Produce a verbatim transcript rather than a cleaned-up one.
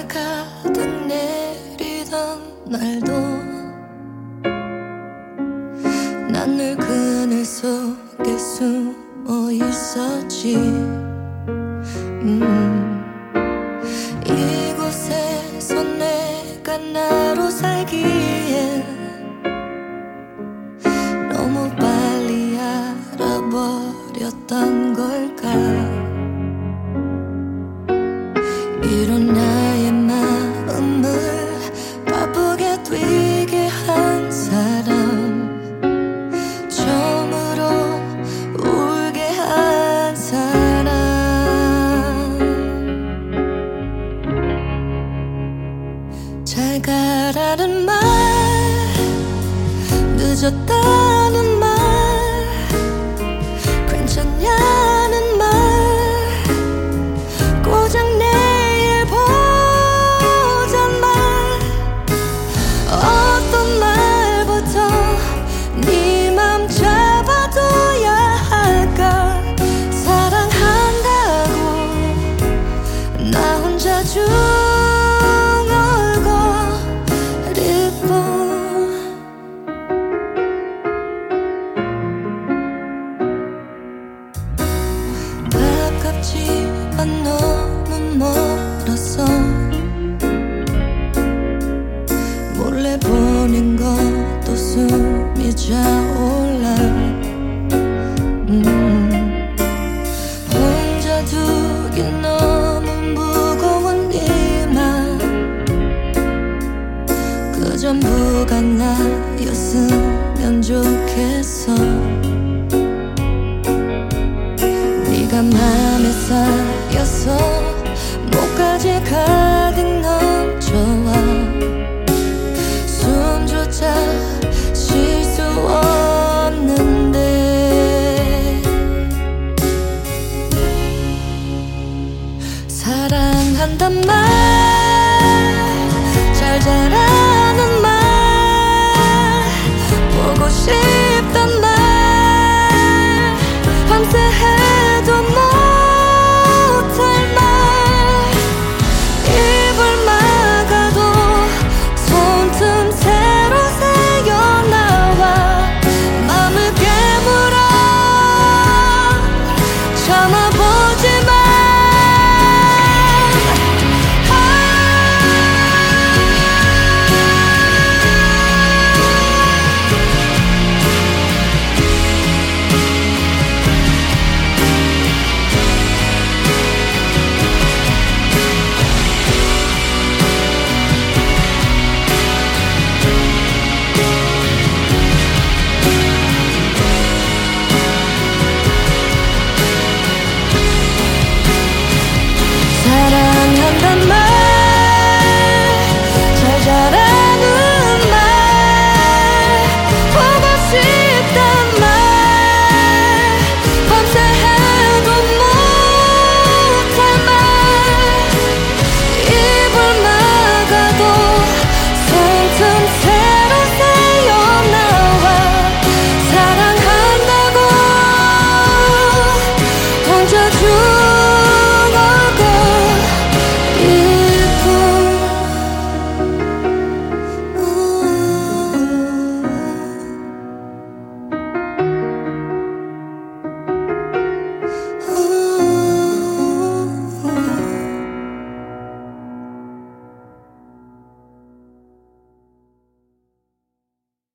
날 가득 내리던 날도 난 늘 그늘 속에 숨어 있었지. 음. 이곳에서 내가 나로 살기에 너무 빨리 알아버렸던 걸까. 이런 나의 마음을 바쁘게 뛰게 한 사람, 처음으로 울게 한 사람. 잘 가라는 말, 늦었다는 말, 괜찮냐는 말, 고작 내일 보잔 말, 어떤 말부터 네 맘 잡아둬야 할까. 사랑한다고 나 혼자 중얼거릴 뿐. 가깝지만 너무 멀었어. 몰래 보낸 것도 숨이 차올라. 음. 혼자 두기 너무 무거운 네 맘, 그 전부가 나였으면 좋겠어. 네가 맘에 쌓여서 목까지 가득 넘쳐와 숨조차 쉴 수 없는데. 사랑한단 말 잘 자라